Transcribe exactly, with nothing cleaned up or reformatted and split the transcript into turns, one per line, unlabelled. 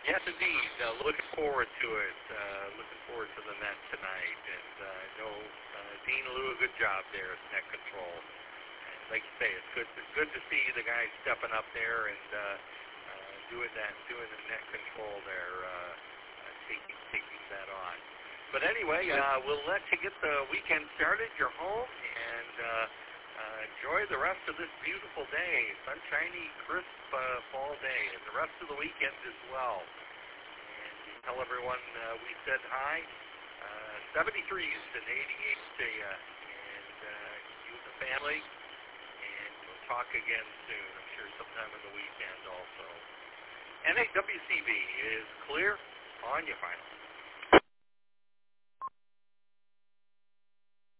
Yes, indeed. Uh, looking forward to it. Uh, looking forward to the net tonight. And uh, I know uh, Dean Lou a good job there at net control. And like you say, it's good. It's good to see the guys stepping up there and uh, uh, doing that, doing the net control there, uh, uh, taking taking that on. But anyway, uh, we'll let you get the weekend started. You're home and. Uh, Uh, enjoy the rest of this beautiful day, sunshiny, crisp uh, fall day, and the rest of the weekend as well. And you tell everyone uh, we said hi. Uh, seventy-threes and eighty-eight to you, and uh, you and the family. And we'll talk again soon, I'm sure sometime in the weekend also. N A W C B is clear on your final.